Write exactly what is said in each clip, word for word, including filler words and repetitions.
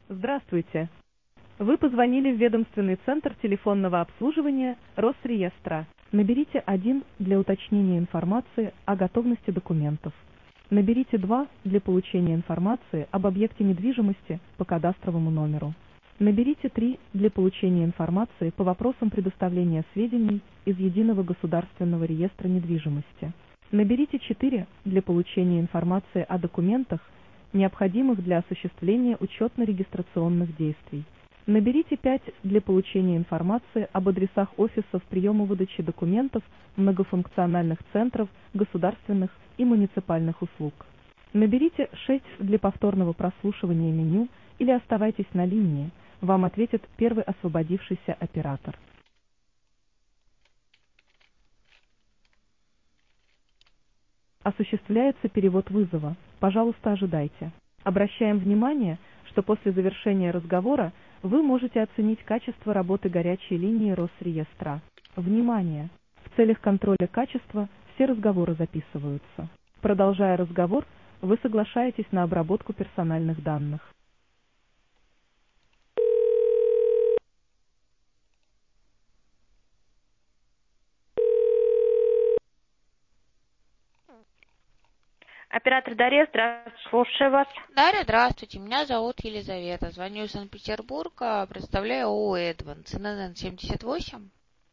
Здравствуйте. Вы позвонили в ведомственный центр телефонного обслуживания Росреестра. Наберите один для уточнения информации о готовности документов. Наберите два для получения информации об объекте недвижимости по кадастровому номеру. Наберите три для получения информации по вопросам предоставления сведений из Единого государственного реестра недвижимости. Наберите четыре для получения информации о документах, необходимых для осуществления учетно-регистрационных действий. Наберите пять для получения информации об адресах офисов приема-выдачи документов многофункциональных центров государственных и муниципальных услуг. Наберите шесть для повторного прослушивания меню или оставайтесь на линии, вам ответит первый освободившийся оператор. Осуществляется перевод вызова. Пожалуйста, ожидайте. Обращаем внимание, что после завершения разговора вы можете оценить качество работы горячей линии Росреестра. Внимание! В целях контроля качества все разговоры записываются. Продолжая разговор, вы соглашаетесь на обработку персональных данных. Оператор Дарья, здравствуйте, слушаю вас. Дарья, здравствуйте, меня зовут Елизавета, звоню из Санкт-Петербурга, представляю ООО «Эдванс», эн эн эн семьдесят восемь.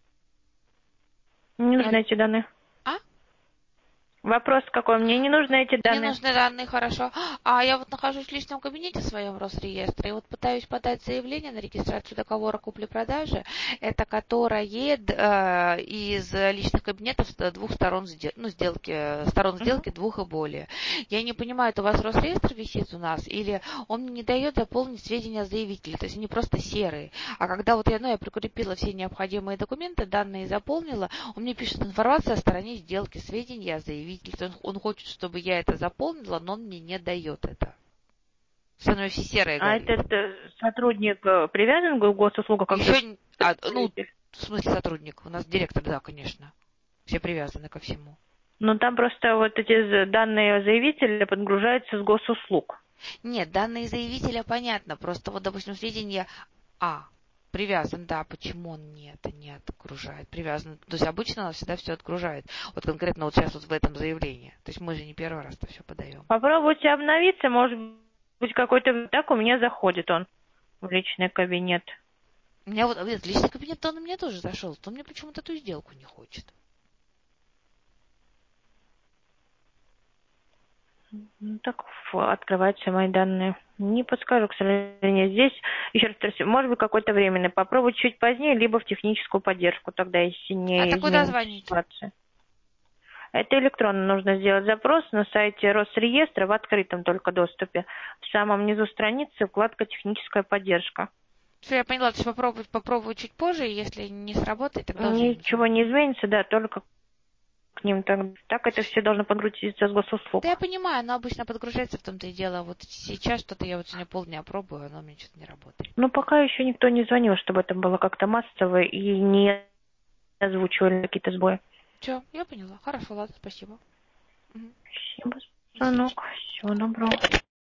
Не нужны эти данные. А? Вопрос какой? Мне не нужны эти данные. Не нужны данные, хорошо. А я вот нахожусь в личном кабинете в своем Росреестре, и вот пытаюсь подать заявление на регистрацию договора купли-продажи, это которое э, из личных кабинетов с двух сторон, ну, сделки, сторон сделки uh-huh. двух и более. Я не понимаю, это у вас Росреестр висит у нас, или он мне не дает заполнить сведения о заявителе, то есть они просто серые. А когда вот я, ну, я прикрепила все необходимые документы, данные заполнила, он мне пишет информация о стороне сделки, сведения о заявителе. Он, он хочет, чтобы я это заполнила, но он мне не дает это. Со мной все серые А горит. этот э, сотрудник э, привязан к госуслугам? Как Еще, а, ну, в смысле сотрудник? У нас директор, да, конечно. Все привязаны ко всему. Ну, там просто вот эти данные заявителя подгружаются с госуслуг. Нет, данные заявителя понятно. Просто вот, допустим, сведения А. Привязан, да, почему он не это не отгружает? Привязан. То есть обычно он всегда все отгружает. Вот конкретно вот сейчас вот в этом заявлении. То есть мы же не первый раз это все подаем. Попробуйте обновиться, может быть какой-то так у меня заходит он в личный кабинет. У меня вот нет, личный кабинет он у меня тоже зашел, то он мне почему-то эту сделку не хочет. Ну, так открываются мои данные. Не подскажу, к сожалению. Здесь, еще раз повторюсь, может быть, какое-то временное. Попробовать чуть позднее, либо в техническую поддержку, тогда если не А изменится куда звонить? ситуация. Это электронно нужно сделать запрос на сайте Росреестра в открытом только доступе. В самом низу страницы вкладка «Техническая поддержка». Все, я поняла, то есть попробовать, попробовать чуть позже, и если не сработает, тогда уже... Ничего не изменится, да, только к ним так, так это все должно подгрузиться с госуслуг. Да я понимаю, оно обычно подгружается, в том-то и дело. Вот сейчас что-то я вот сегодня полдня пробую, оно у меня что-то не работает. Ну, пока еще никто не звонил, чтобы это было как-то массово и не озвучивали какие-то сбои. Все, я поняла. Хорошо, ладно, спасибо. Спасибо, звонок. Всего доброго.